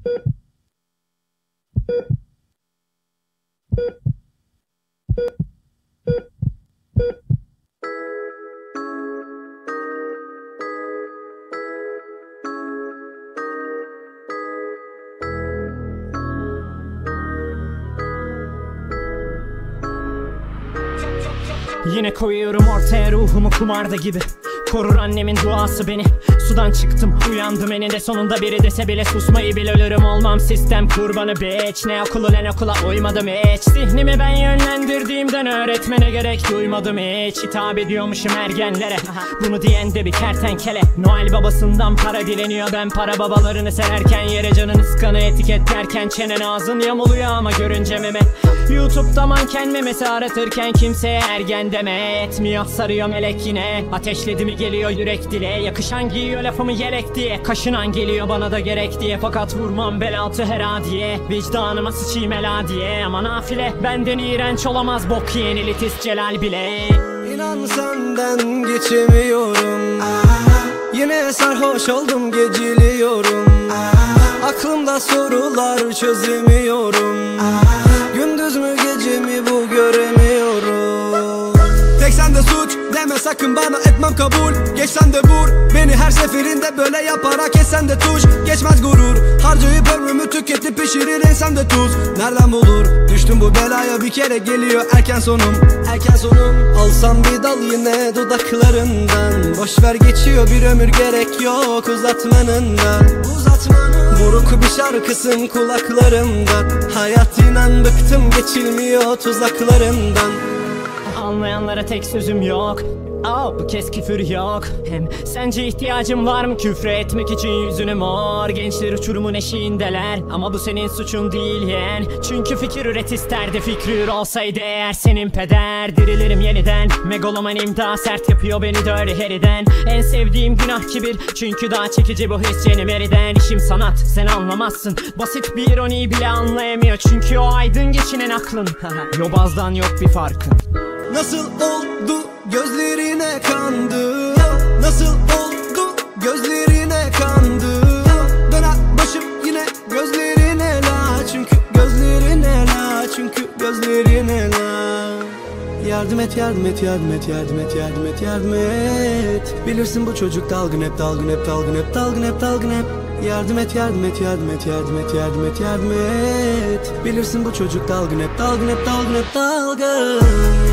Yine koyuyorum ortaya ruhumu kumarda gibi. Korur annemin duası beni. Sudan çıktım uyandım eninde sonunda, biri dese bile susmayı bil, ölürüm olmam sistem kurbanı bitch. Ne okulu ne okula uymadım hiç. Zihnimi ben yönlendirdiğimden öğretmene gerek duymadım hiç. Hitap ediyormuşum ergenlere, bunu diyen de bir kertenkele. Noel babasından para dileniyor, ben para babalarını sererken yere canın ıskanı etiketlerken çenen ağzın yamuluyor ama görünce meme. YouTube'da manken memesi aratırken kimseye ergen deme etmiyor, sarıyor melek yine. Ateşledi mi geliyor yürek dile, yakışan giyiyor lafımı yelek diye. Kaşınan geliyor bana da gerek diye, fakat vurmam bel altı her adiye. Vicdanıma sıçayım ela diye, ama nafile benden iğrenç olamaz bok yiyen elitist Celal bile. İnan senden geçemiyorum, yine sarhoş oldum geciliyorum. Aklımda sorular çözemiyorum, gündüz mü gece mi bu göremiyorum. Tek sende suç deme sakın bana, etmem kabul. Geç sen de vur beni her seferinde, böyle yaparak esen de tuş. Geçmez gurur, harcayıp ömrümü tüketip pişirir ensem de tuz. Nereden bulur düştüm bu belaya, bir kere geliyor erken sonum. Erken sonum. Alsam bir dal yine dudaklarından, boşver geçiyor bir ömür, gerek yok uzatmanından. Buruk bir şarkısın kulaklarımdan, hayat inan bıktım geçilmiyor tuzaklarından. Anlayanlara tek sözüm yok. Bu kez küfür yok. Hem sence ihtiyacım var mı küfre etmek için yüzünü mor? Gençler uçurumun eşiğindeler, ama bu senin suçun değil yeğen. Çünkü fikir üret isterdi, fikri ür olsaydı eğer senin peder. Dirilirim yeniden, megalomanim daha sert yapıyor beni dirty Harry'den. En sevdiğim günah kibir, çünkü daha çekici bu his yeni veriden. İşim sanat, sen anlamazsın, basit bir ironiyi bile anlayamıyor. Çünkü o aydın geçinen aklın yobazdan yok bir farkın. Nasıl oldu gözlerine kandı, nasıl oldu gözlerine kandı. Döner başım yine gözlerine la, çünkü gözlerine la, çünkü gözlerine la. Yardım et, yardım et, yardım et, yardım et, yardım et, yardım et. Bilirsin bu çocuk dalgın hep, dalgın hep, dalgın hep, dalgın hep, dalgın hep. Yardım et, yardım et, yardım et, yardım et, yardım et, yardım et. Bilirsin bu çocuk dalgın hep, dalgın hep, dalgın hep, dalgın.